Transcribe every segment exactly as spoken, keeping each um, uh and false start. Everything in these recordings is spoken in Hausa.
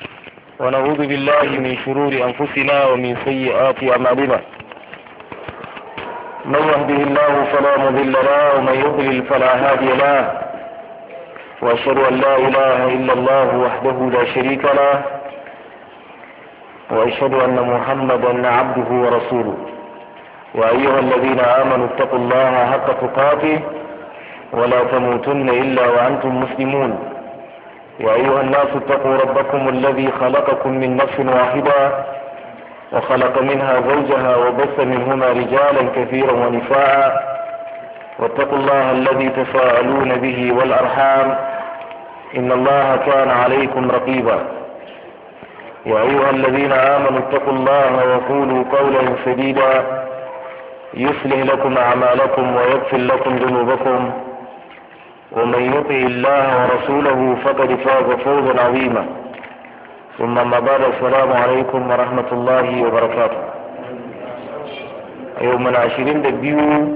ونعوذ بالله من شرور أنفسنا ومن سيئات أعمالنا. من يهده الله فلا مضل له ومن يضلل فلا هادي له، وأشهد أن لا إله إلا الله وحده لا شريك له، وأشهد أن محمدا عبده ورسوله. وأيها الذين آمنوا اتقوا الله حق تقاته ولا تموتن إلا وأنتم مسلمون. يا أيها الناس اتقوا ربكم الذي خلقكم من نفس واحدة وخلق منها زوجها وبث منهما رجالا كثيرا ونساء، واتقوا الله الذي تساءلون به والأرحام إن الله كان عليكم رقيبا. يا أيها الذين آمنوا اتقوا الله وقولوا قولا سديدا يصلح لكم أعمالكم ويغفر لكم ذنوبكم، ومن يطع الله ورسوله فقد فاز فوزا عظيما. ثم ما بعد، السلام عليكم ورحمة الله وبركاته. يومنا عشرين دبيو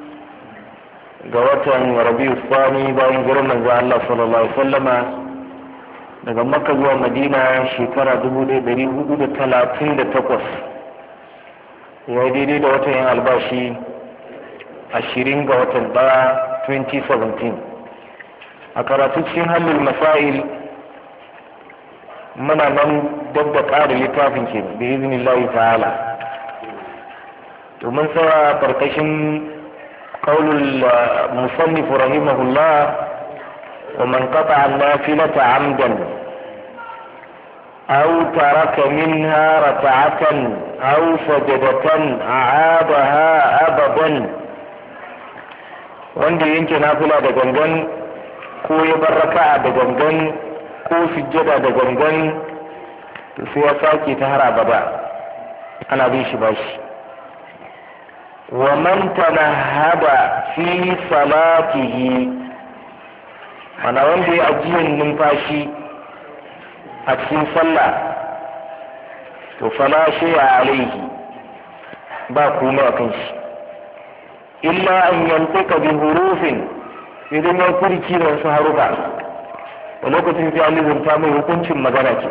قوة ربيع الثاني باين جرم من الله صلى الله عليه وسلم daga Makka zuwa Madina shekara dubu ɗaya ɗari hudu da talatin da takwas, ya daidai da watan yin albashi ashirin ga watan ɗaya twenty seventeen. a karatu cikin halin masail muna nan dab da ƙara littafin ke da izinin Allah ta'ala. to mun tsara karkashin qaulul musannif rahimahullah wa man qata'a an-nafilata 'amdan aw taraka minha rak'atan aw sajadatan a'adaha abadan, wanda yanke nafila da gangan ko ya bar raka'a da gangan ko sujjada da gangan sai ya sake ta har abada, ana bin shi bashi. wa man tanahaba fi salatihi, ana wanda ya ajiyan numfashi a cikin sallah to fala shay'a alaihi, ba komai a kan shi illa an yantika bi hurufin, idan ya furci da wasu harufa a lokacin sai alizun ta mai hukuncin magana ce.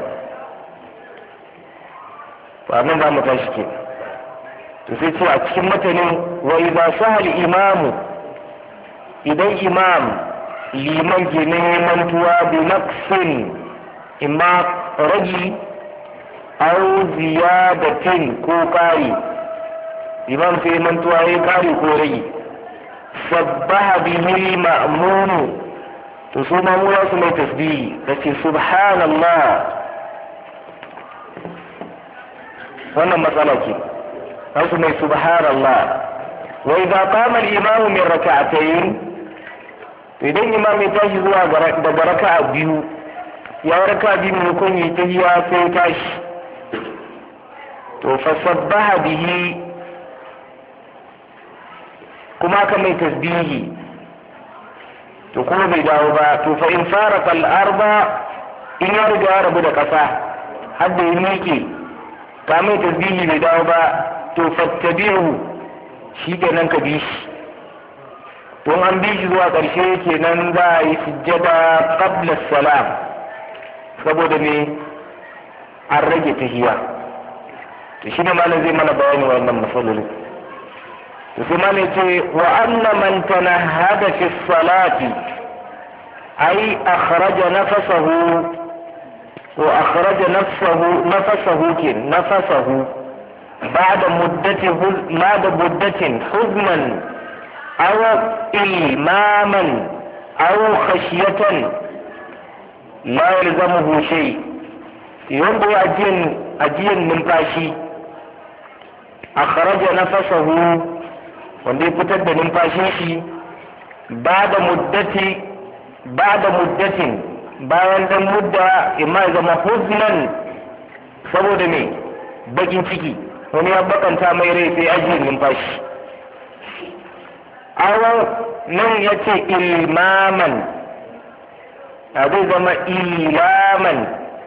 ba nan ba mu tashi ke to sai ce a cikin matanin wa idza sahal imamu, idan imam liman ke mantuwa bi naqsin, imma ragi aw ziyadatin ko kari, imam sai mantuwa ya kari ko ragi, sabbaha bihi ma'munu, to su mamura su mai tasbihi da ce subhanallah. wannan matsala ce, su mai subhanallah. wa idza qama al-imam min rak'atayn, idan imam ya tashi zuwa daga raka'a biyu, ya raka'a biyu ne kun yi tahiyya sai tashi, to fa sabbaha bihi, kuma aka mai tasbihi, to kuma bai dawo ba, to fa in fara al-arba, in ya riga ya rabu da kasa har da ya miƙe ka mai tasbihi bai dawo ba, to fattabi'u, shi kenan ka bi shi. don an bi shi zuwa ƙarshe kenan za a yi sujjada qabla salam, saboda me an rage tahiyya. to shi ne malam zai mana bayani wannan matsalolin. ثم وأن من تنهد في الصلاة أي أخرج نفسه وأخرج نفسه نفسه كن نفسه بعد مدة بعد مدة حزنا أو إلماما أو خشية لا يلزمه شيء. ينبغي أجين أجين من باشي أخرج نفسه، wanda ya fitar da numfashin shi ba da muddati ba da muddatin bayan dan mudda, imma ya zama huznan saboda me bakin ciki, wani ya bakanta mai rai sai ajiye numfashi. awa nan ya ce ilmaman, a zai zama ilaman,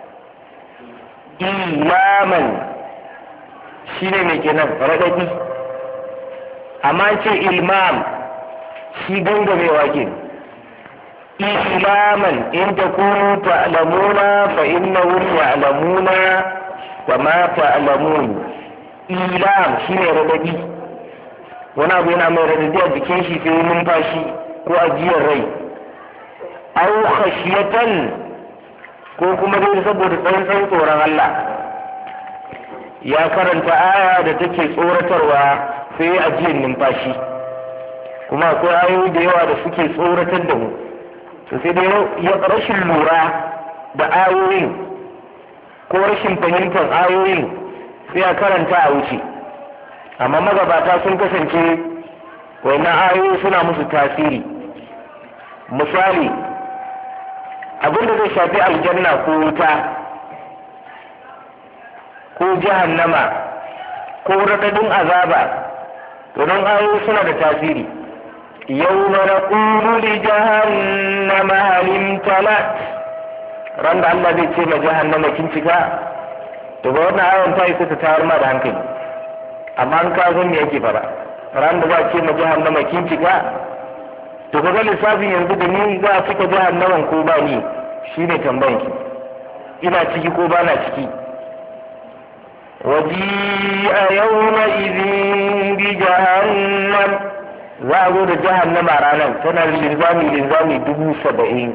ilaman shi ne mai kenan raɗaɗi, amma ce ilmam shi gangamewa ke ilaman in takunu ta'lamuna fa innahum ya'lamuna kama ta'lamun. Ilam shine radadi, wani abu yana mai radadi a jikin shi sai numfashi ko ajiyar rai. Aw khashiyatan, ko kuma dai saboda tsantsan tsoron Allah ya karanta aya da take tsoratarwa sai ajiyar numfashi. Kuma akwai ayoyi da yawa da suke tsoratar da mu, to sai dai ya rashin lura da ayoyin ko rashin fahimtar ayoyin sai a karanta a wuce. Amma magabata sun kasance wannan ayoyi suna musu tasiri. Misali, abin da zai shafi aljanna ko wuta ko jahannama ko radadin azaba, to don ayoyi suna da tasiri. يوم نقول لجهنم هل امتلأت ran da Allah zai ce ma jahannama kin cika, to ga wannan ayon ta isa ta tayar ma da hankali. Amma an ka san me yake fara, ran da za a ce ma jahannama kin cika, to ga lissafin yanzu da ni za a cika jahannaman ko ba ni, shine tambayan ki, ina ciki ko ba na ciki. waji'a yawma idhin bi jahannam, za a zo da jahannama ranar tana linzami linzami dubu saba'in,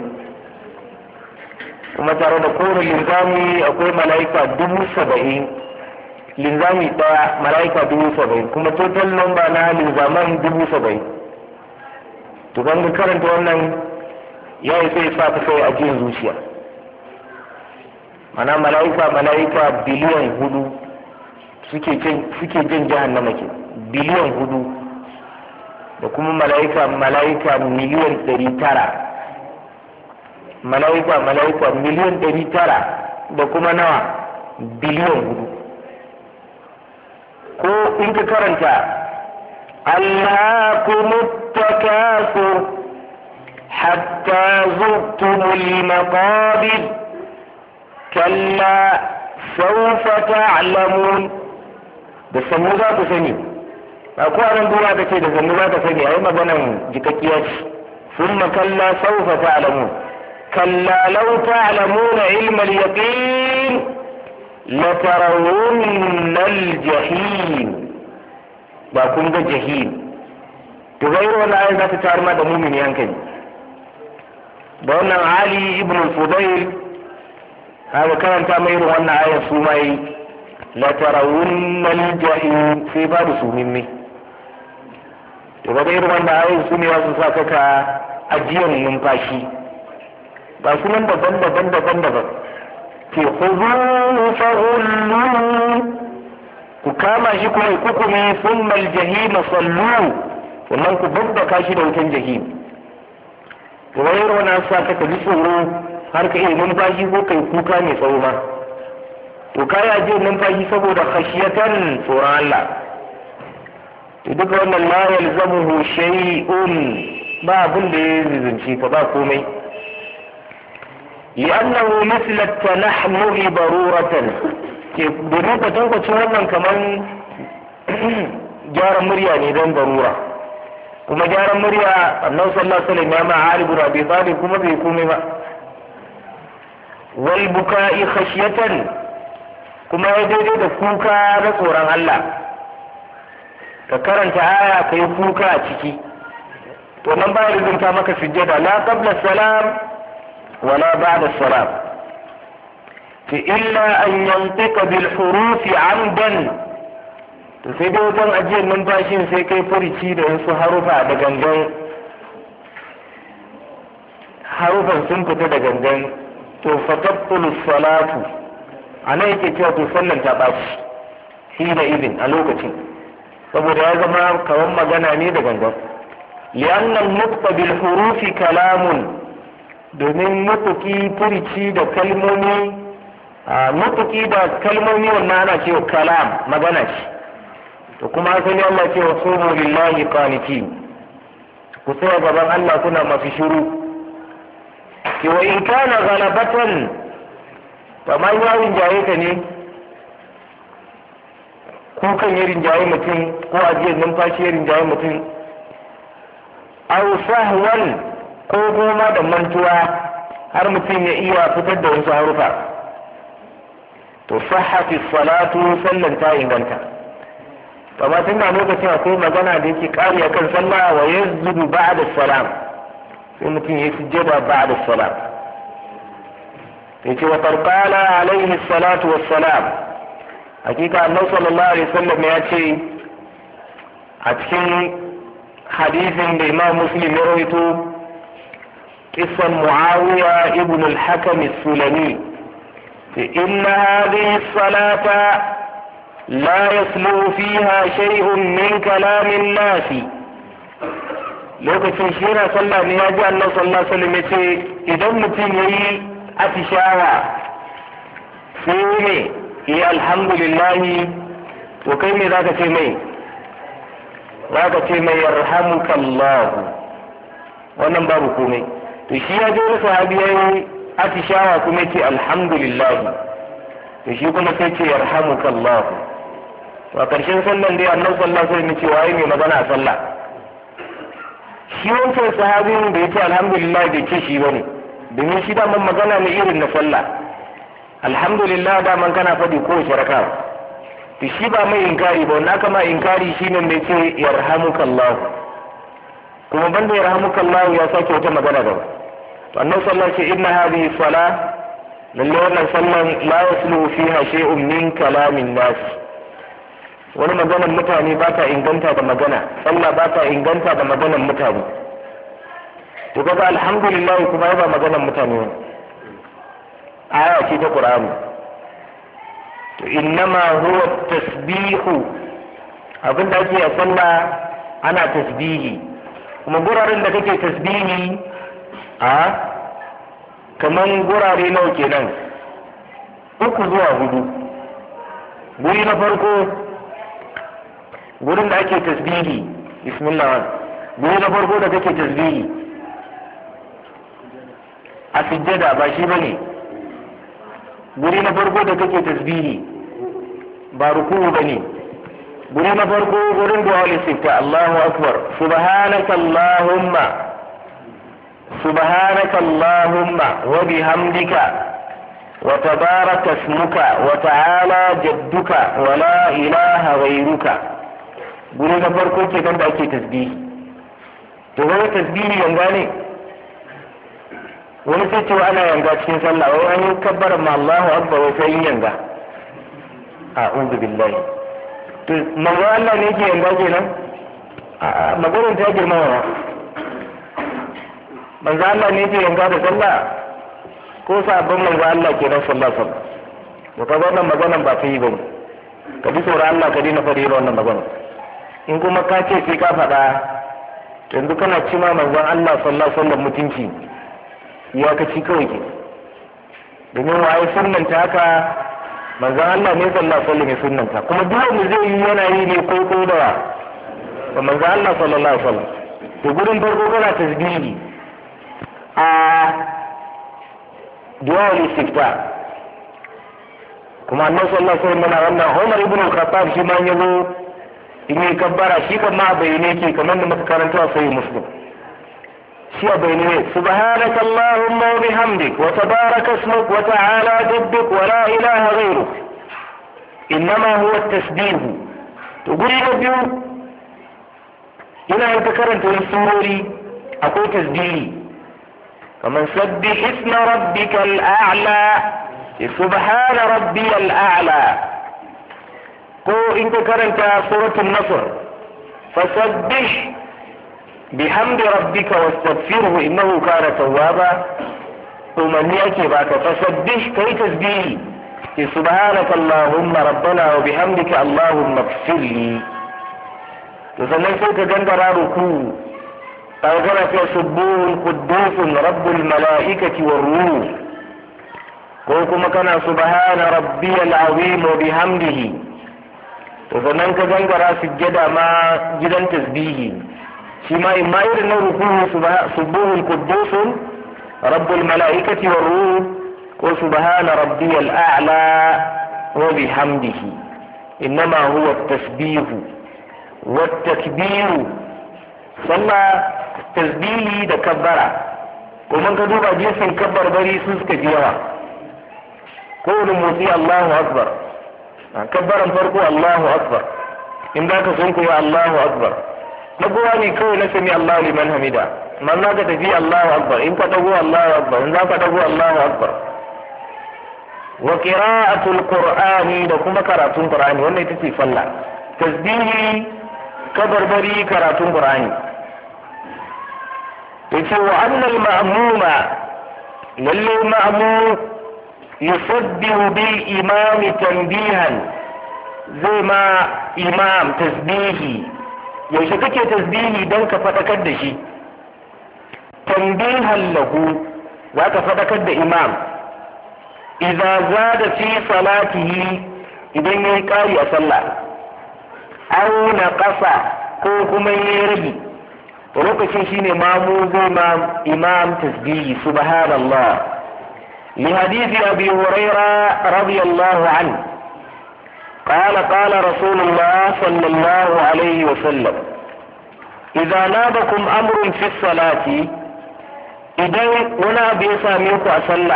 kuma tare da kowane linzami akwai mala'ika dubu saba'in, linzami ɗaya mala'ika dubu saba'in, kuma total number na linzaman dubu saba'in. to ban karanta wannan ya yi sai sa ta kai a jin zuciya. mana mala'ika mala'ika biliyan hudu suke jin jahannama ke, biliyan hudu, da kuma mala'ika mala'ika miliyan ɗari tara, mala'ika mala'ika miliyan ɗari tara da kuma nawa biliyan hudu. ko in ka karanta Allakumut takasur hatta zurtumul maqabir kalla sawfa ta'lamun, da sannu za ku sani. ba ko anan duniya ta ce da zannu za ta sani, ai maganan jikakkiya ce. summa kalla sawfa ta'lamun kalla law ta'lamuna ilma al-yaqin la tarawunna al-jahim, ba kun ga jahim. to ga irin wannan ayat za ta tayar ma da mumini hankali. da wannan Ali ibn al-Fudayl haka karanta mai irin wannan ayat su mai la tarawunna al-jahim, sai babu su mimmi. to ga irin wannan ayoyin su ne wasu sa kaka ajiyar numfashi, ba su nan daban daban daban daban. ke khuzuhu fa'ullu, ku kama shi kuma ku kukumi thumma al-jahim sallu, sannan ku babbaka shi da wutan jahim. to ga irin wannan sa kaka ji tsoro har ka iya numfashi ko kai kuka mai tsawo ma. to kai ajiyar numfashi saboda khashiyatan tsoron Allah. duk wannan la yalzamuhu shay'un, ba abin da ya zizunci ka ba komai. li'annahu misl at-tanahmuhi baruratan, ke domin ka tankwacin wannan kaman gyaran murya ne don barura. kuma gyaran murya annabi sallallahu alaihi wasallam ya ma Ali ibn Abi Talib kuma bai komai ba. wal buka'i khashyatan, kuma ya daidai da kuka na tsoron Allah. ka karanta aya ka yi kuka a ciki, to nan ba ya rubuta maka sujjada la qabla salam wala ba'da salam. fi illa an yantiqa bil hurufi amdan, to sai dai wajen ajiyar numfashin sai kai furici da wasu harufa da gangan, harufan sun fita da gangan, to fatabtul salatu, ana yake cewa to sallan ta baci shi da idin a lokacin, saboda ya zama kawan magana ne da gangan. li'annan nutqa bil hurufi kalamun, domin nutuki furici da kalmomi, nutuki da kalmomi wannan ana cewa kalam, magana ce. to kuma sai Allah ce wa qumu lillahi qanitin, ku tsaya gaban Allah kuna masu shiru. ki wa in kana ghalabatan, kamar ya rinjaye ka ne, kukan ya rinjaye mutum ko ajiyar numfashi ya rinjaye mutum, aw sahwan ko goma da mantuwa har mutum ya iya fitar da wasu harufa to sahhati salatu sallan ta inganta. amma tun da lokacin akwai magana da yake kari akan sallah wa yazdu ba'da salam sai mutum ya sujjada ba'da salam yace wa tarqala alaihi salatu wassalam hakika annabi sallallahu alaihi wasallam ya ce a cikin hadisin da Imam Muslim ya rawaito kisan Muawiya ibn al-Hakam as-Sulami inna hadhihi as-salata la yaslu fiha shay'un min kalam an-nas lokacin shi na sallah ne ya ji annabi sallallahu alaihi wasallam ya ce idan mutum yayi atishawa sai ne ya alhamdulillahi to kai me zaka ce mai zaka ce mai yarhamukallahu wannan babu komai to shi ya je wani sahabi yayi atishawa kuma ce alhamdulillahi to shi kuma sai ce yarhamukallahu to a karshen sallan dai annabi sallallahu alaihi wasallam ya ce waye mai magana a sallah shi wancan sahabin da ya ce alhamdulillah bai ce shi bane domin shi da man magana ne irin na sallah alhamdulillah da man kana faɗi ko shiraka to shi ba mai inkari ba wannan kama inkari shine mai ce yarhamukallah kuma banda yarhamukallah ya sake wata magana da to annabi sallallahu alaihi wasallam inna hadhihi salah lalle wannan sallan la yasluhu fiha shay'un min kalamin nas wani maganar mutane ba ta inganta da magana sallah ba ta inganta da maganar mutane to kaga alhamdulillah kuma ba maganar mutane ne aya ce ta Qur'ani to innama huwa tasbihu abinda ake a sallah ana tasbihi kuma guraren da kake tasbihi a kaman gurare nawa kenan uku zuwa hudu guri na farko gurin da ake tasbihi bismillah guri na farko da kake tasbihi a sujjada ba shi bane guri na farko da kake tasbihi ba ruku'u bane guri na farko gurin du'a al-istifta Allahu akbar subhanaka allahumma subhanaka allahumma wa bihamdika wa tabaraka ismuka wa ta'ala jadduka wa la ilaha ghayruka guri na farko ke da ake tasbihi to wani tasbihi yanga ne wani sai cewa ana yanga cikin sallah wai an yi kabbar ma Allahu akbar wai sai yanga a'udhu billahi to manzo Allah ne yake yanga kenan a maganar ta girma wa manzo Allah ne yake yanga da sallah ko sabon manzo Allah kenan sallallahu alaihi wasallam to kaga wannan maganar ba ta yi bane ka bi tsoron Allah ka dina fara wannan magana in kuma ka ce sai ka faɗa to yanzu kana cima manzon Allah sallallahu alaihi wasallam mutunci iyakaci kawai ke domin waye sunnanta haka manzon Allah ne sallallahu alaihi wasallam ya sunnanta kuma duk wanda zai yi yana yi ne ko ko da ba manzon Allah sallallahu alaihi wasallam to gurin farko kana tasbihi a du'a al-istifta kuma annabi sallallahu alaihi wasallam wannan Umar ibn al-Khattab shi ma yazo in yi kabbara shi kan ma bayyane ke kamar da muka karanta sai muslim shi a bayyane subhanaka allahumma wa bihamdik wa tabaraka ismuk wa ta'ala jadduk wa la ilaha ghayruk innama huwa at-tasbih to guri na biyu ina yin karanta wani surori akwai tasbihi kamar sabbih isma rabbikal a'la subhana rabbiyal a'la ko in ka karanta suratul nasr fasabbih bihamdi rabbika wastaghfirhu innahu kana tawwaba to manni yake baka fasabbih kai tasbihi ki subhanaka allahumma rabbana wa bihamdika allahumma ighfirli to sannan sai ka gangara ruku ka gana fi subuhun quddusun rabbul malaikati war ruh ko kuma kana subhana rabbiyal azim wa bihamdihi to sannan ka gangara sujjada ma gidan tasbihi shi ma in ma irin na ruku'u subuhul quddusun rabbul malaikati war ruh ko subhana rabbiyal a'la wa bihamdihi innama huwa at-tasbih wat takbir sallah tasbihi da kabbara kuma ka duba jinsin kabbar bari su suka fi yawa kowane motsi Allahu akbar kabbaran farko Allahu akbar in za ka sun kuwa Allahu akbar dagowa ne kawai na sami Allahu liman hamida man za ka tafi Allahu akbar in ka dago Allahu akbar in za ka dago Allahu akbar wa qira'atul qur'ani da kuma karatun qur'ani wannan ita ce sallah tasbihi kabarbari karatun qur'ani yace wa anna al ma'muma lalle ma'mum yusabbihu bil imam tanbihan zai ma imam tasbihi yaushe kake tasbihi don ka fadakar da shi tanbihan lahu za ka fadakar da imam idza zada fi salatihi idan yayi kari a sallah aw naqasa ko kuma yayi rabi lokacin shine mamu zai ma imam tasbihi subhanallah li hadisi abi huraira radiyallahu anhu قال قال رسول الله صلى الله عليه وسلم إذا نابكم أمر في الصلاة إذا ولا بيساميك أصلى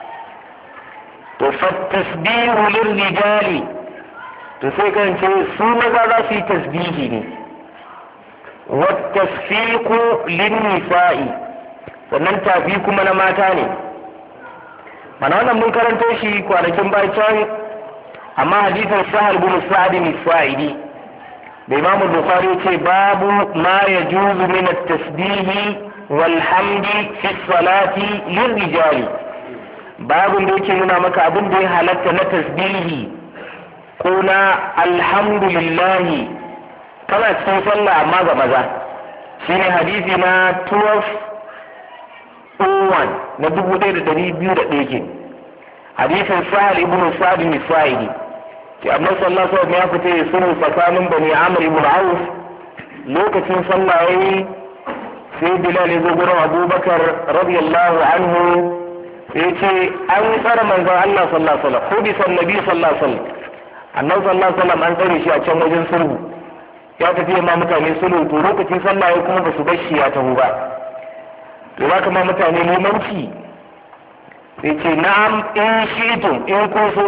فالتسبيح للرجال تسيكا سوما ذا في تسبيحه والتصفيق للنساء sannan tafi kuma na mata ne mana wannan mun karanto shi kwanakin bayan amma hadisin sahal bin sa'd bin sa'idi da imam bukhari ce babu ma yajuzu min at-tasbih wal hamdi fi salati lirrijali babun da yake nuna maka abin da ya halatta na tasbihi ko na alhamdulillah kana cikin sallah amma ga maza shine hadisi na twelve oh one na dubu ɗaya da ɗari biyu da ɗaya ke hadisin sahal ibn sa'd bin sa'idi ke annabi sallallahu alaihi wasallam ya fita ya sulhu tsakanin bani amr ibn auf lokacin sallah yayi sai bilal ya zo gurin abubakar radiyallahu anhu sai ce an tsara manzon Allah sallallahu alaihi wasallam hudi sannabi sallallahu alaihi wasallam annabi sallallahu alaihi wasallam an tsare shi a can wajen sulhu ya tafi ma mutane sulhu to lokacin sallah yayi kuma ba su bar shi ya taho ba to za ka ma mutane limanci sai ce na'am in shi'tum in kun so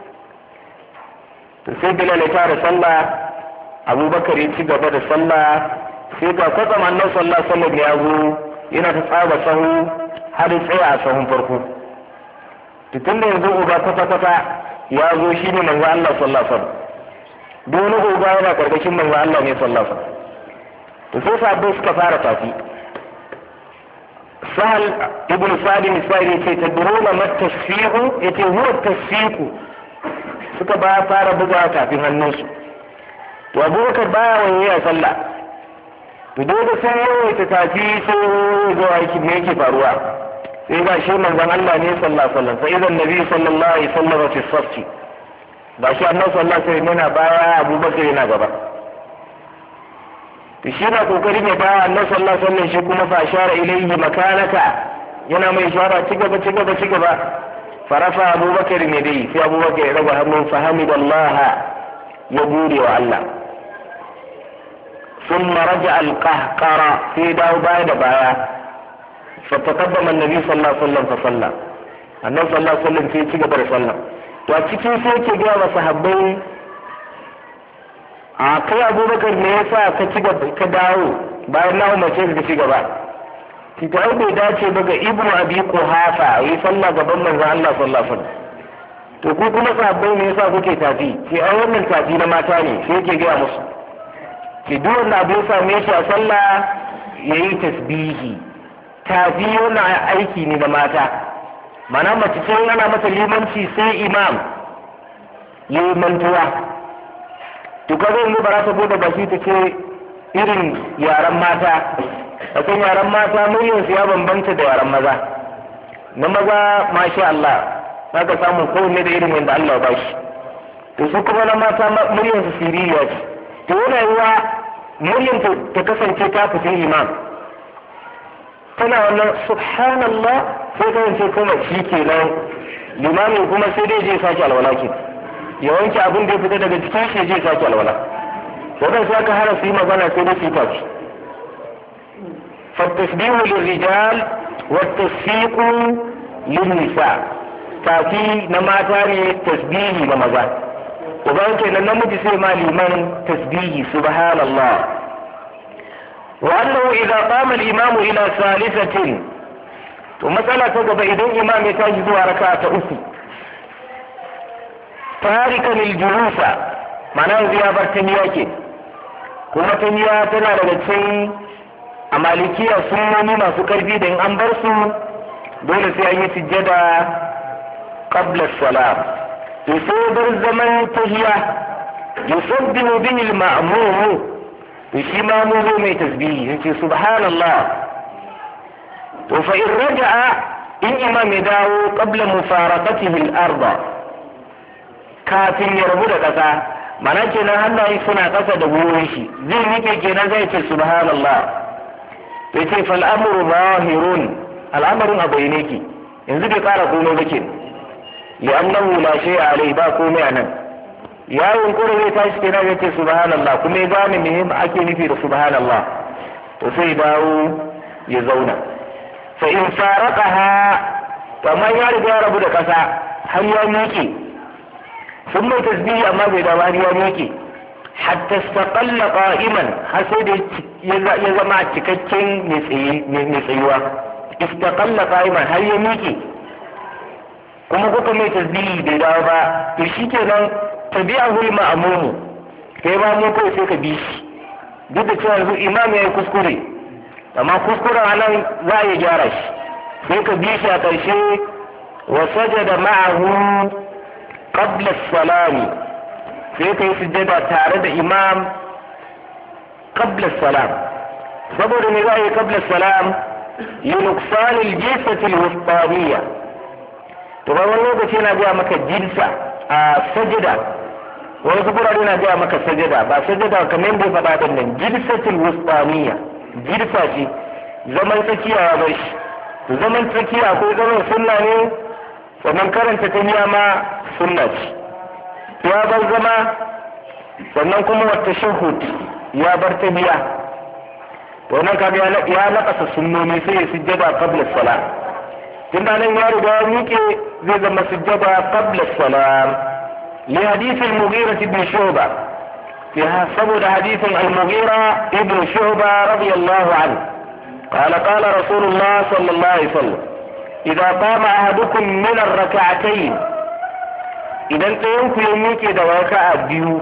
to sai bilal ya fara sallah abubakar ya ci gaba da sallah sai ga kwatsam annabi sallallahu alaihi wasallam ya zo yana ta tsaba sahu har tsaya a sahun farko to tunda yanzu uba kwata kwata ya zo shi ne manzo Allah sallallahu alaihi wasallam duk wani uba yana karkashin manzo Allah ne sallallahu alaihi wasallam to sai sahabbai suka fara tafi sahal ibn sa'd bin sa'id yace tadruna ma tasfihu yace huwa tasfihu suka ba fara buga tafin hannunsu to abubakar baya wani ya sallah to dole sai yawaita tafi sai ga aiki me yake faruwa sai ga shi manzon Allah ne sallallahu alaihi wasallam sai idan nabi sallallahu alaihi wasallam fi safi ba shi annabi sallallahu alaihi wasallam yana baya abubakar yana gaba to shi na kokari ne baya annabi sallallahu alaihi wasallam shi kuma fa ashara ilayhi makanaka yana mai ishara ci gaba ci gaba ci gaba farafa abubakar ne dai sai abubakar ya raba hannun fahimidallaha ya gode wa Allah ثم رجع القهقرة في داو بايد بايا فتقدم النبي صلى الله عليه وسلم فصلى النبي صلى الله عليه وسلم في تيجي صلى وأتيكي سيكي جاء وصحبين أكي أبو بكر نيسا كتيجي كداو بايد ناو ما تيجي تيجي بايد تتعو بيداتي بقى ابن أبي قحافة ويصلى قبل من الله صلى الله عليه وسلم to ku kuma sahabbai ne yasa kuke tafi sai ai wannan tafi na mata ne sai yake ga musu ki duk wanda abu ya same shi a sallah ya yi tasbihi tafi wannan aiki ne da mata mana mace ce ana mata limanci sai imam ya yi mantuwa to kaga yanzu ba za ta bude baki ta ce irin yaran mata a kan yaran mata muryarsu ya bambanta da yaran maza na maza masha Allah za ka samu kowanne da irin wanda Allah ba shi to su kuma na mata muryarsu siririya ce to yana yiwa muryar ta kasance ta fita imam tana wannan subhanallah sai kasance kuma shi kenan limamin kuma sai dai je sake alwala ke ya wanke abin da ya fita daga cikin shi je sake alwala wadan sai aka hana su yi magana sai dai su yi tafi فالتسبيح للرجال والتصفيق للنساء tafi na mata ne tasbihi na maza to bayan kenan namiji sai ma liman tasbihi subhanallah wa annahu idza qama al-imamu ila salisatin to matsala ta gaba idan imam ya tashi zuwa raka'a ta uku tarikan al-julusa ma'ana yanzu ya bar taniya ke kuma taniya tana daga cikin a malikiya sunnoni masu karfi da in an bar su dole sai an yi sujjada qabla as-salam to sai bar zaman tahiya yusabbihu bihi al-ma'mum to shi ma'mum mai tasbihi yace subhanallah to fa in raja'a in imam ya dawo qabla mufaraqatihi al-arda kafin ya rabu da kasa mana kenan hannaye suna kasa da gwiwoyin shi zai miƙe kenan zai ce subhanallah to yace fal amru zahirun al'amarin a bayyane ki yanzu bai kara komai ba ke li'annahu la shay'a alai ba komai anan ya yunkuri zai tashi kenan zai ce subhanallah kuma ya gane me ake nufi da subhanallah to sai dawo ya zauna fa in faraqaha kamar ya riga ya rabu da kasa har ya miƙe sun mai tasbihi amma bai dawo har ya miƙe hatta istaqalla qa'iman har sai da ya zama cikakken mai tsayuwa istaqalla qa'iman har ya miƙe kuma kuka mai tasbihi bai dawo ba to shikenan tabi'ahu al-ma'mum kai ba mu kai sai ka bi shi duk da cewa yanzu imam ya yi kuskure amma kuskuren anan za a gyara shi sai ka bi shi a ƙarshe wa sajada ma'ahu qabla as-salami sai ka yi sujjada tare da imam qabla as-salam saboda me za a yi qabla as-salam li nuqsan al-jilsati al-wustaniyya to ba wani lokaci yana gaya maka jinsa a sajida wani kubura yana gaya maka sajida ba sajida kamar yadda ya faɗa ɗin nan jilsatul wustaniyya jirsa ce zaman tsakiya ya bar shi zaman tsakiya akwai zaman sunna ne sannan karanta ta ma sunna ce ya bar zama sannan kuma wata shahud ya bar ta biya to nan kaga ya nakasa sunnoni sai ya sujjada qabla salat tunda nan ya riga ya miƙe zai zama sujjada qabla salam li hadith al-mughira ibn shu'ba فيها سبب حديث المغيرة ابن شعبة رضي الله عنه قال قال رسول الله صلى الله عليه وسلم إذا قام أحدكم من الركعتين إذا انت ينكو يميكي دوكا بيو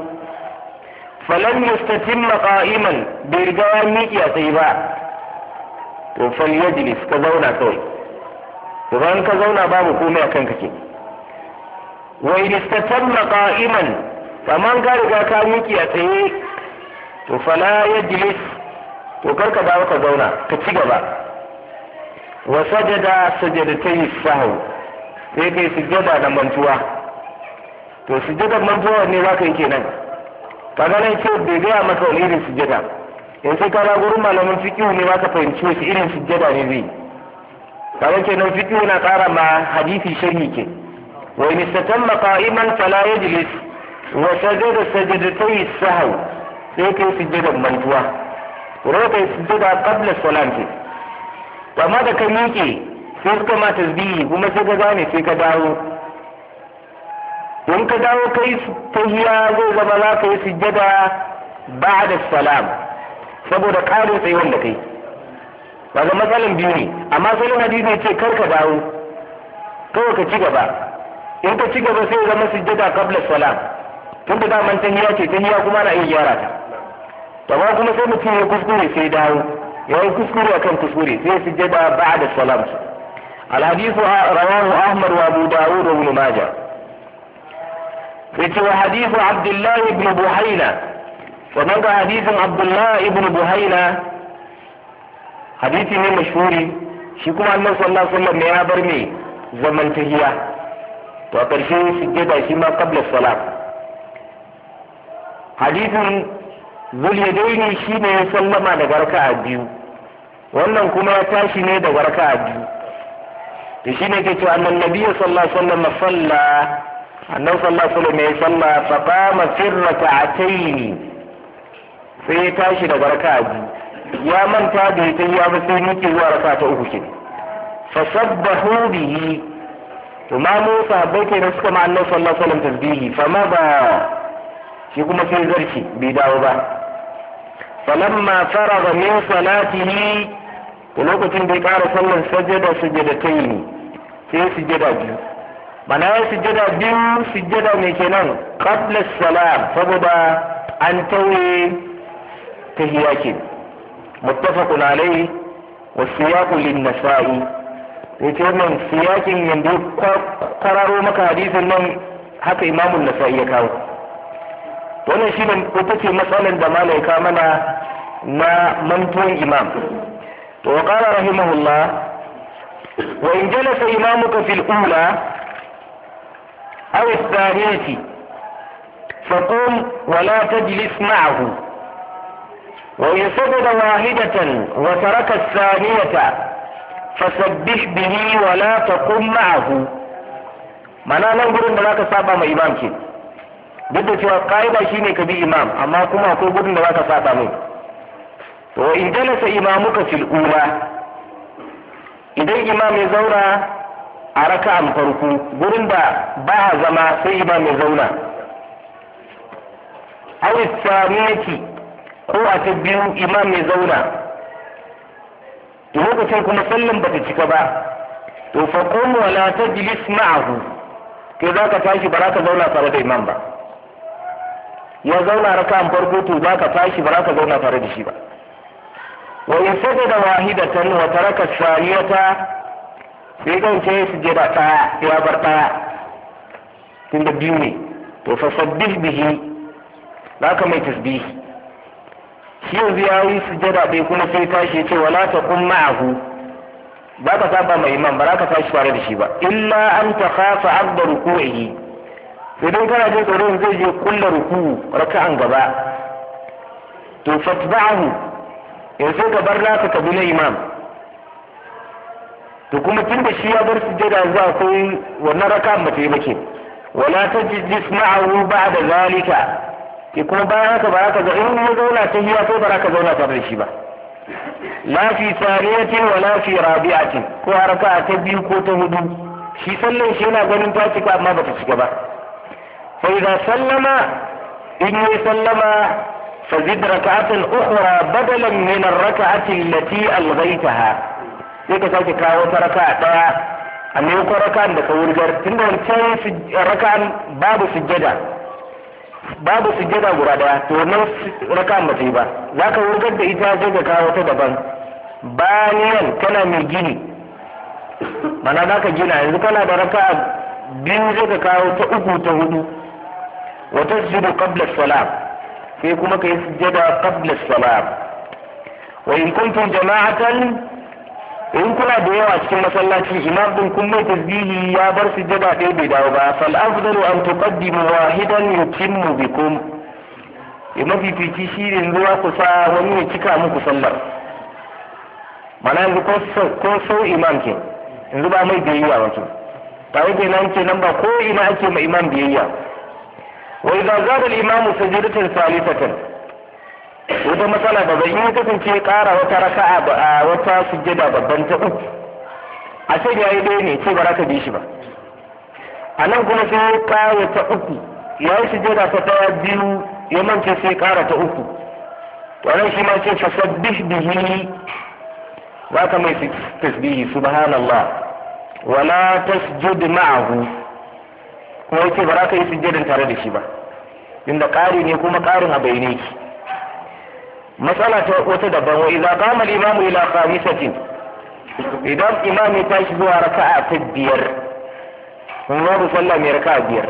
فلم يستتم قائما برجاء ميكي أتيبا فليجلس كزونا كوي وغان كزونا باب كومي أكنكي وإن استتم قائما kamar ka riga ka miki a tsaye to fala yajlis to karka dawo ka zauna ka ci gaba wa sajada sajadatai sahw sai kai sujjada da mantuwa to sujjada mantuwa ne zaka yi kenan kaga nan ce bai ga maka wani irin sujjada in sai kana gurin malamin fiqh ne zaka fahimci wasu irin sujjada ne zai kaga kenan fiqh na ƙara ma hadisi sharhi ke wa in istatamma qa'iman fala yajlis وسجد سجدتي السهو sai kai sujjadar mantuwa kuma kai sujjada qabla salati amma da ka miƙe sai suka ma tasbihi kuma sai ka gane sai ka dawo in ka dawo kai tahiyya zai zama za ka yi sujjada ba'da salam saboda ƙarin tsayuwar da kai ba ga matsalan biyu ne amma salon hadisi ce kar ka dawo kawai ka ci gaba in ka ci gaba sai zama sujjada qabla salam tun da daman tahiya ce tahiya kuma na iya gyara ta amma kuma sai mutum ya kuskure sai dawo ya yi kuskure akan kuskure sai sujjada ba'da salam الحديث رواه أحمد وأبو داود وابن ماجه في حديث عبد الله بن بحينة ومن حديث عبد الله بن بحينة حديث من مشهور شكو أنه صلى الله عليه وسلم يا برمي زمن تهيا وقرشي سجدة شما قبل الصلاة hadisin zuliyadaini shi ne ya sallama daga raka'a biyu wannan kuma ya tashi ne daga raka'a biyu da shi ne ke cewa annan nabiyyu sallallahu alaihi wasallam salla annabi sallallahu alaihi wasallam ya salla fa qama fi raka'atayn sai ya tashi daga raka'a biyu ya manta da ita ya ba sai nake zuwa raka'a ta uku ke fasabbahu bihi to ma mu sahabbai kai suka ma Allah sallallahu alaihi wasallam tasbihi fa ma ba shi kuma sai zarci bai dawo ba falamma faraga min salatihi to lokacin da ya ƙara sallar sajada sujadatayn sai sujada biyu mana ya sujada biyu sujada mai kenan qabla salam saboda an tauye tahiyya ke muttafaqun alayhi wa siyaqu lin-nasa'i yace wannan siyakin yanzu kwararo maka hadisin nan haka imamu nasa'i ya kawo wannan shine ita ce matsalar da malaika mana na mantuwan imam to qala rahimahullah wa in jalasa imamuka fil ula aw ath-thaniyati faqum wa la tajlis ma'ahu wa in sajada wahidatan wa taraka ath-thaniyata fasabbih bihi wa la taqum ma'ahu mana nan gurin da zaka saba ma imam ke duk da cewa kaida shine ka bi imam amma kuma akwai gurin da zaka saba mai to in jalasa imamuka fil ula idan imam ya zauna a raka'an farko gurin da ba zama sai imam ya zauna aw tsaniyati ko a ta biyu imam ya zauna lokacin kuma sallan bata cika ba to fa qum wa la tajlis ma'ahu kai zaka tashi ba za ka zauna tare da imam ba ya zauna raka'an farko to zaka tashi ba za ka zauna tare da shi ba wa in sajada wahidatan wa taraka thaniyata sai kan ce sujada ta ya bar ta tunda biyu ne to fa sabbih bihi zaka mai tasbih shi yanzu ya yi sujada bai kuma sai tashi ya ce wala taqum ma'ahu ba ka saba mai imam ba za ka tashi tare da shi ba illa an takhafa abda ruku'ihi idan kana jin tsoron zai je kulla ruku raka'an gaba to fatba'ahu yanzu ka bar naka ka bi na imam to kuma tun da shi ya bar sujjada yanzu akwai wannan raka'an ba ta yi bake wala tajlis ma'ahu ba'da zalika ke kuma bayan haka ba ka ga in ya zauna ta hiya sai ba za ka zauna tare da shi ba la fi saniyatin wala fi rabi'atin ko raka'a ta biyu ko ta hudu shi sallan shi yana ganin ta cika amma ba ta cika ba فإذا سلم إن سلم فزد ركعة أخرى بدلا من الركعة التي ألغيتها يك ساكي كاو ركعة دaya amma ko raka'an da ka wurgar tunda wancan raka'an babu sujjada babu sujjada guda daya to wannan raka'an ba ta yi ba zaka wurgar da ita sai ka kawo ta daban baniyan kana mai gini mana zaka gina yanzu kana da raka'a biyu sai ka kawo ta uku ta hudu وتسجد قبل السلام في كما يسجد قبل السلام وإن كنتم جماعة إن كنا ديوا cikin masallaci imam din kun mai tasbihi ya bar sujjada dai bai dawo ba fal afdalu an tuqaddimu wahidan yutimmu bikum imam fifici shi ne zuwa kusa wani ya cika muku sallar mana yanzu ko sau imam ke yanzu ba mai biyayya wato ta wuce nan ce nan ba ko ina ake ma imam biyayya وإذا زاد الإمام سجدة ثالثة وده مثلا بابا إن kasance ƙara wata raka'a wata sujjada babban ta uku a sai yayi dai ne ce ba ka bi shi ba a nan kuma sai ƙara ta uku ya yi sujjada ta ɗaya biyu ya mance sai ƙara ta uku wannan shi ma ce fasabbih bihi za ka mai tasbihi subhanallah wala tasjud ma'ahu kuma yake ba za ka yi sujjadan tare da shi ba inda ƙari ne kuma ƙarin a bayyane ki matsala ta wata daban wa idza qama al-imamu ila khamisatin idan imam ya tashi zuwa raka'a ta biyar kun babu sallah mai raka'a biyar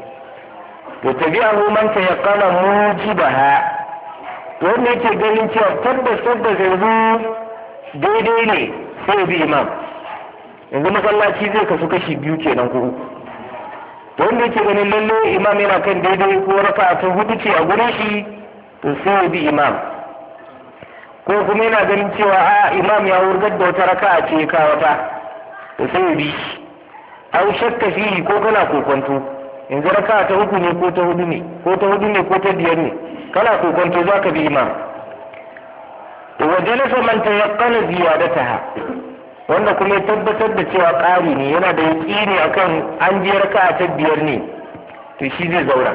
to tabi'ahu man tayaqqana mujibaha to wanda yake ganin cewa tabbas tabbas yanzu daidai ne sai bi imam yanzu masallaci zai kasu kashi biyu kenan ko uku wanda yake ganin lalle imam yana kan daidai ko raka'a ta hudu ce a gurin shi to sai bi imam ko kuma yana ganin cewa a imam ya wurgar da wata raka'a ce ka wata to sai bi au shakka fi ko kana kokonto yanzu raka'a ta uku ne ko ta hudu ne ko ta hudu ne ko ta biyar ne kana kokonto zaka bi imam to wajalasa man tayaqqana ziyadataha wanda kuma ya tabbatar da cewa ƙari ne, yana da yaƙini akan an je raka'a ta biyar ne, to shi zai zauna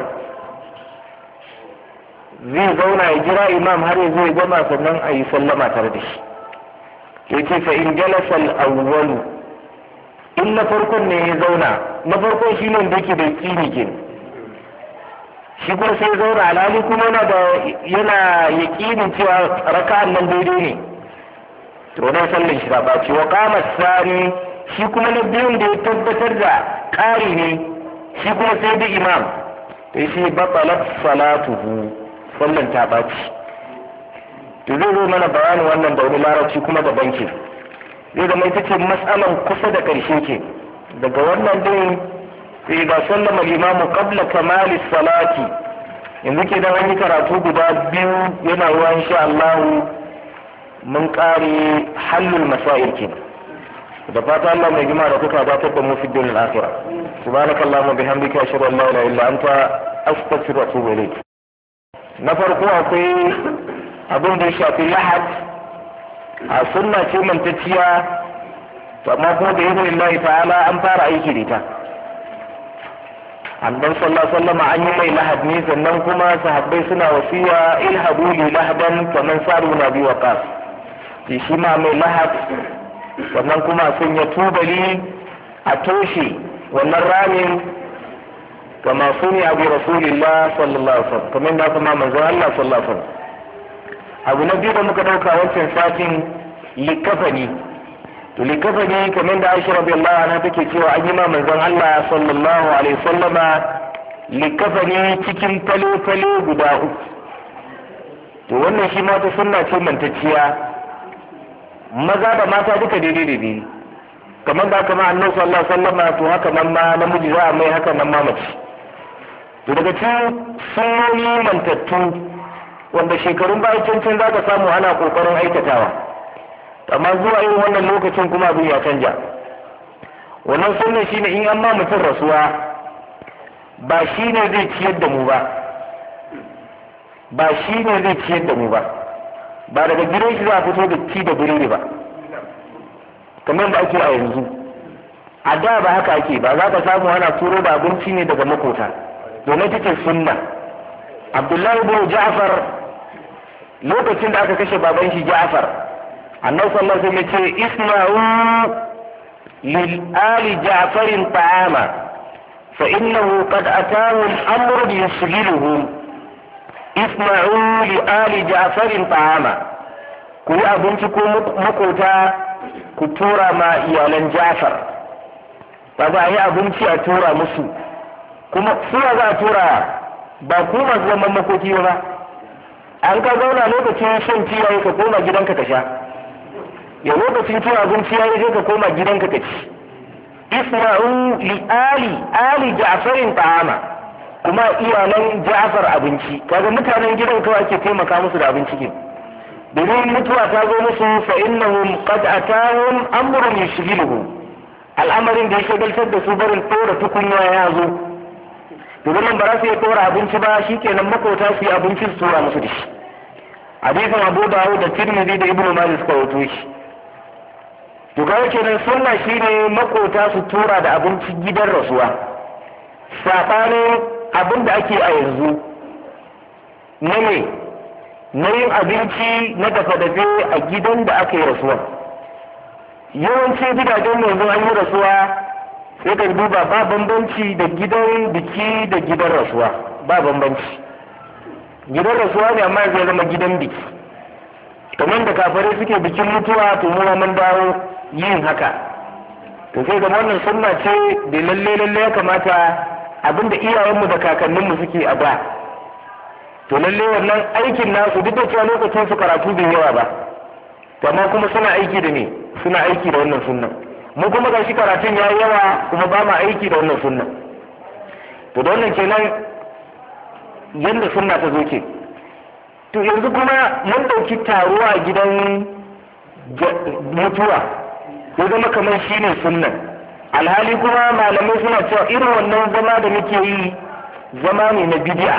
zai zauna ya jira imam har ya zo ya gama sannan a yi sallama tare da shi. yace fa in jalasa al-awwal, in na farkon ne ya zauna, na farkon shi ne da yake da yaƙini ke, shi kuma sai zauna alhali kuma yana da yana yaƙinin cewa raka'an nan daidai ne, to nan sallan shi ba ce. wa qama sani, shi kuma na biyun da ya tabbatar da ƙari ne, shi kuma sai da imam, to shi batalat salatuhu, sallan ta baci. to zai zo mana bayanin wannan da wani larabci kuma da banki, zai zama ita ce matsalan kusa da ƙarshe ke. daga wannan din sai ga sallama limamu qabla kamali salati, yanzu ke dan an yi karatu guda biyu yana ruwa insha Allah mun kare halul masail ke. da fata Allah mai gima da kuka datar da mu fi dunyal akhirah. subhanakallahumma bihamdika ashhadu an la ilaha illa anta astaghfiruka wa atubu ilayk. na farko akwai abin da ya shafi lahad, a sunna ce mantacciya, amma kuma da izinin Allah ta'ala an fara aiki da ita. annabi sallallahu alaihi wasallam an yi mai lahad ne, sannan kuma sahabbai suna wasiya ilhadu li lahadan kaman saru nabi waqas, shi ma mai lahad, sannan kuma sun ya tubali a toshe wannan ramin kama suni abu rasulillah sallallahu alaihi wasallam, kamar da kuma manzon Allah sallallahu alaihi wasallam. abu na biyu da muka dauka wancan satin likafani, to likafani kamar da Aisha radiyallahu anha take cewa an yi ma manzon Allah sallallahu alaihi wasallama likafani cikin fale-fale guda uku. to wannan shi ma ta sunna ce mantacciya, maza da mata duka daidai daidai, kamar da kama annabi sallallahu alaihi wasallama to haka nan ma namiji za a mai, haka nan ma mace. to daga cikin sunnoni mantattu wanda shekarun baya cancan za ka samu ana kokarin aikatawa, amma zuwa yin wannan lokacin kuma abin ya canja. wannan sunna shine in an ma mutum rasuwa, ba shi ne zai ciyar da mu ba ba shi ne zai ciyar da mu ba ba daga gidan shi za a fito da ci da birni ba kamar da ake a yanzu. a da ba haka ake ba, za ka samu ana turo da abinci ne daga makota, domin take sunna. Abdullahi ibn Ja'far lokacin da aka kashe baban shi Ja'far, annabi sallallahu alaihi wasallam ya ce isma'u lil ali Ja'farin ta'ama fa innahu qad atahu al-amru yusghiluhum. isma'u li ali Ja'farin ta'ama, ku yi abinci ko makota ku tura ma iyalan Ja'far, ba za a yi abinci a tura musu, kuma suna za a tura ba ku masu zaman makoki ba. an ka zauna lokacin shan ciyayi ka koma gidanka ka sha, ya lokacin cin abinci yayi sai ka koma gidanka ka ci. isma'u li ali ali Ja'farin ta'ama, kuma iyalan Ja'far abinci. kaga mutanen gidan kawai ake taimaka musu da abinci ke, domin mutuwa ta zo musu fa innahum qad atahum amrun yushghiluhum, al'amarin da ya shagaltar da su barin tsora tukunya ya zo, domin nan ba za su iya tsora abinci ba, shikenan makota su yi abinci su tura musu da shi. hadisin Abu Dawud da Tirmidhi da Ibn Majah suka rawaito shi. to kawai kenan sunna shine makota su tura da abinci gidan rasuwa, sabanin abin da ake a yanzu na ne na yin abinci na dafa-dafe a gidan da aka yi rasuwa. yawanci gidajen yanzu an yi rasuwa sai ka duba ba bambanci da gidan biki da gidan rasuwa, ba bambanci. gidan rasuwa ne amma zai zama gidan biki, kamar da kafare suke bikin mutuwa to mu mun dawo yin haka. to sai da wannan sunna ce da lalle lalle ya kamata abinda iyayenmu da kakanninmu suke a da, to lalle wannan aikin nasu duk da cewa lokacin su karatu bai yawa ba, amma kuma suna aiki da ne suna aiki da wannan sunnan. mu kuma ga shi karatun ya yawa kuma ba ma aiki da wannan sunnan. to da wannan kenan yadda sunna ta zo ke. to yanzu kuma mun dauki taruwa a gidan mutuwa ya zama kamar shi ne sunnan, alhali kuma malamai suna cewa irin wannan zama da muke yi zama ne na bid'a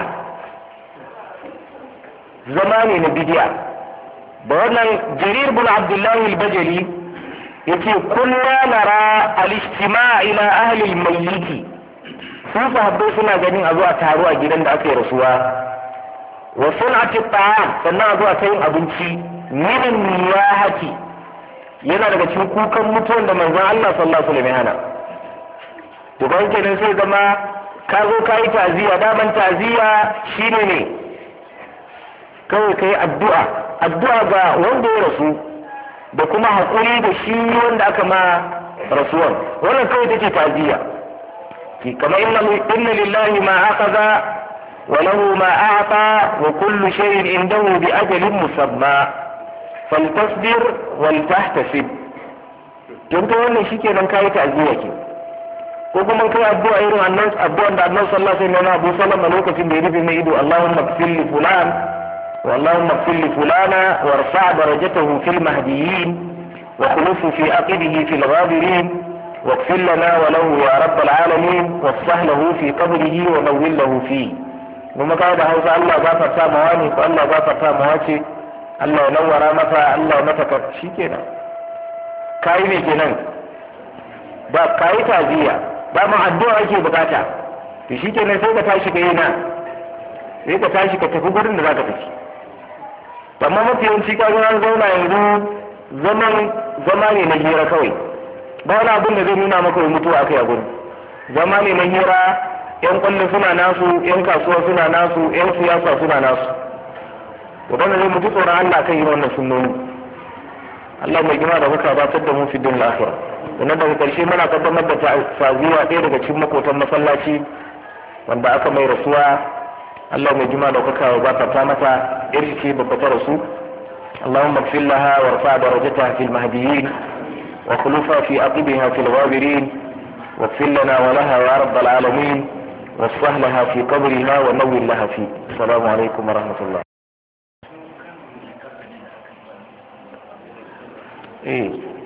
zama ne na bid'a da wannan Jarir bin Abdullahi al-Bajali yace kullu nara al-istima' ila ahli al-mayyit sun sahabbai suna ganin a zuwa taro a gidan da aka yi rasuwa wa sun'ati ta'am sannan a zuwa ta yin abinci minan niyahati yana daga cikin kukan mutuwan da manzon Allah sallallahu alaihi wasallam ya hana to ban kenan sai zama ka zo ka yi taziya daman taziya shine ne kawai kai addu'a addu'a ga wanda ya rasu da kuma haƙuri da shi wanda aka ma rasuwan wannan kawai take taziya ki kamar inna lillahi ma akhadha wa lahu ma a'ta wa kullu shay'in indahu bi ajalin musamma faltasbir wal tahtasib don to wannan shikenan kai taziya ke ko kuma kai addu'a irin annan addu'an da Annabi sallallahu alaihi wasallam Abu Salama lokacin da ya rufe mai ido Allahumma ighfir li fulan wa Allahumma ighfir li fulana warfa' darajatahu fil mahdiyyin wa khulufhu fi aqibihi fil ghabirin واغفر لنا وله يا رب العالمين واصلح له في قبره ونور له فيه kuma kai da Hausa Allah gafarta ma wani ko Allah gafarta ma wace Allah ya nawara mata Allah ya mata shikenan kai ne kenan ba kai taziya ba ma addu'a ake bukata to shikenan sai ka tashi kai na sai ka tashi ka tafi gurin da zaka tafi amma mafi yawanci ka ga zauna yanzu zaman zama ne na hira kawai ba wani abin da zai nuna maka mutuwa akai a gurin zama ne na hira yan kwallo suna nasu yan kasuwa suna nasu yan siyasa suna nasu to dan zai mutu tsoron Allah kan yi wannan sunnoni Allah mai gima da muka batar da mu fi din lafiya wannan daga karshe muna kaddamar da taziya ɗaya daga cikin makotan masallaci wanda aka mai rasuwa Allah mai gima da kuka batarta mata irin ce babba ta rasu اللهم اغفر لها وارفع درجتها في المهديين وخلفها في عقبها في الغابرين واغفر لنا ولها يا رب العالمين واصلح لها في قبرها ونور لها فيه السلام عليكم ورحمة الله. ايه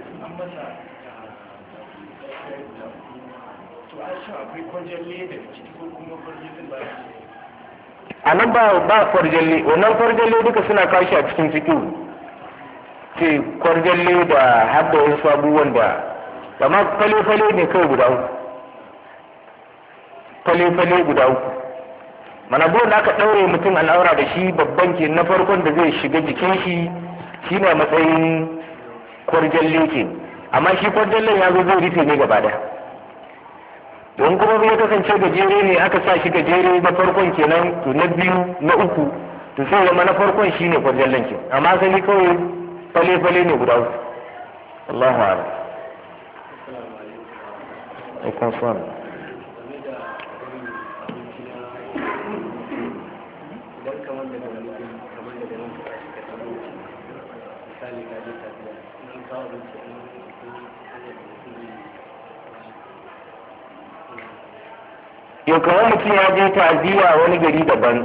a nan ba ba farjalle wannan farjalle duka suna kashi a cikin cikin ce kwarjalle da hadda wasu abubuwan da amma fale-fale ne kawai guda uku fale-fale guda uku mana buwan da aka ɗaure mutum al'aura da shi babban ke na farkon da zai shiga jikin shi shi ne matsayin kwarjalle ke amma shi kwarjallen ya zo zai rufe ne gaba da don kuma bai kasance gajere ne aka sa shi gajere na farkon kenan to na biyu na uku to sai zama na farkon shi ne kwarjallen ke amma sai kawai fale-fale ne guda uku Allahu a'lam. Aikon son yau kawai mutum ya je ta'aziyya wani gari daban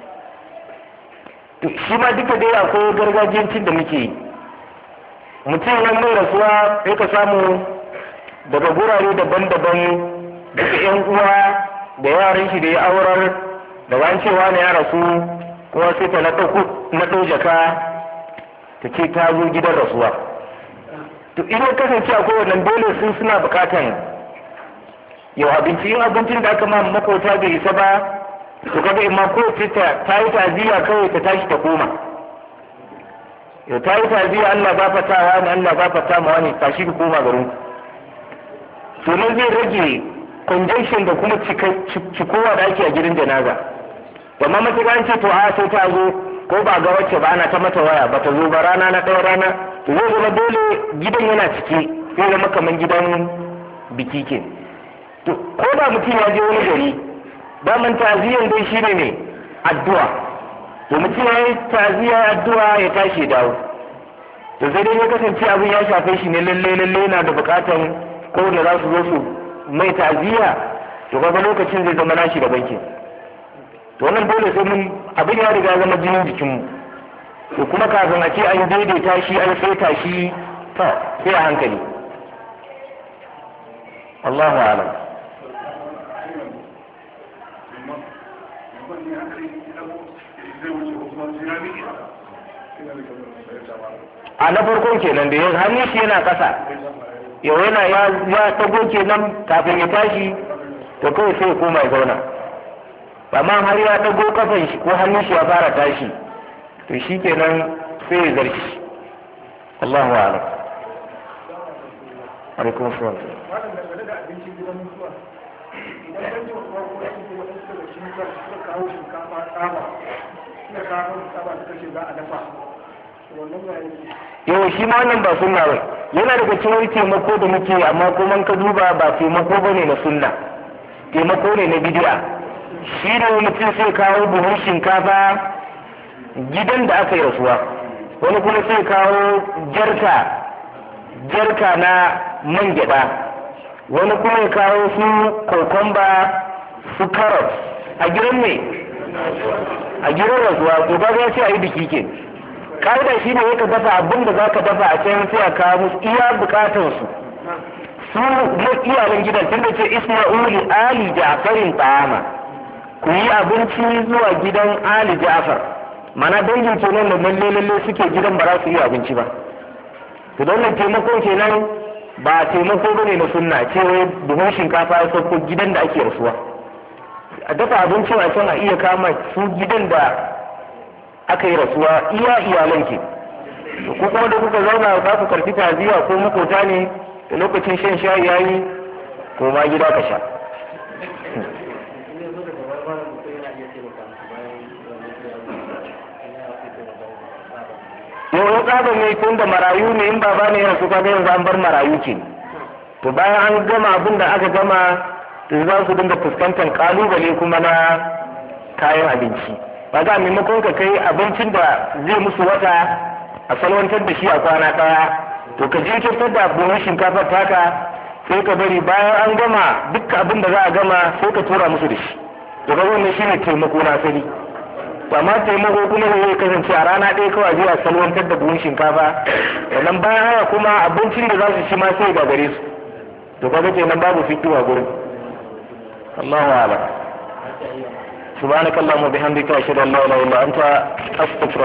shi ma duka dai akwai gargajiyancin da muke yi mutum nan mai rasuwa sai ka samu daga gurare daban-daban daga yan uwa da yaran shi da ya aurar da bayan cewa ne ya rasu kuma sai ta naɗo jaka ta ce ta zo gidan rasuwa to idan kasance akwai wannan dole sun suna bukatan yau abinci yin abincin da aka ma makota bai isa ba to kaga imma ko ta yi taziya kawai ta tashi ta koma yau ta yi taziya Allah ba fata wani Allah ba fata ma wani tashi ka koma garin to nan zai rage congestion da kuma cikowa da ake a gidan janaza amma matuƙa an ce to a sai ta zo ko ba ga wacce ba ana ta mata waya ba ta zo ba rana na ɗaya rana to zai zama dole gidan yana ciki sai zama kamar gidan biki ke to ko da mutum ya je wani gari ba man taziyan dai shine ne addu'a to mutum ya yi taziya addu'a ya tashi dawo to sai dai ya kasance abin ya shafe shi ne lalle lalle yana da bukatan ko da za su zo su mai taziya to kaga lokacin zai zama nashi da bankin to wannan dole sai mun abin ya riga zama jinin jikinmu to kuma kafin a ce an daidaita shi an saita shi to sai a hankali Allahu a'lam. a na farkon kenan da ya hannun shi yana ƙasa yau yana ya tago kenan kafin ya tashi to kawai sai ya koma ya zauna amma har ya dago kafan shi ko hannun shi ya fara tashi to shi kenan sai ya zarci Allahu a'lam. Alaikum salam. Yau shi ma wannan ba sunna ba yana daga cikin wani taimako da muke amma kuma ka duba ba taimako bane na sunna taimako ne na bid'a shi ne mutum sai kawo buhun shinkafa gidan da aka yi rasuwa wani kuma sai kawo jarka jarka na man gyada wani kuma ya kawo su kokomba su carrot a gidan mai a gidan rasuwa to ba za sai a yi biki ke ka'ida shi ne ya ka dafa abin da za ka dafa a can sai a kawo musu iya bukatansu su iyalan gidan tun da ce isma'uli ali ja'farin ta'ama ku yi abinci zuwa gidan ali ja'far mana dangin kenan da lalle lalle suke gidan ba za su yi abinci ba to don nan taimako kenan ba taimako bane na sunna ce wai buhun shinkafa ya sauko gidan da ake rasuwa a dafa abincin a can a iya kama su gidan da aka yi rasuwa iya iyalan ke ko kuma da kuka zauna za ku karfi taziya ko makota ne da lokacin shan shayi yayi ko ma gida ka sha yau ya tsaba mai tun da marayu ne in baba ne yana suka yanzu an bar marayu ke to bayan an gama abin da aka gama to za su dinga fuskantar kalubale kuma na kayan abinci ba ga maimakon ka kai abincin da zai musu wata a salwantar da shi a kwana ɗaya to ka jinkirtar da buhun shinkafar taka sai ka bari bayan an gama duk abin da za a gama sai ka tura musu da shi to ga wannan shine taimako na sani to amma taimako kuma zai kasance a rana ɗaya kawai zuwa salwantar da buhun shinkafa sannan bayan haka kuma abincin da za su ci ma sai ga gare su to kaga kenan babu fituwa gurin Allahu a'lam subhanakallahumma bihamdika ashhadu an la ilaha illa anta astaghfiruka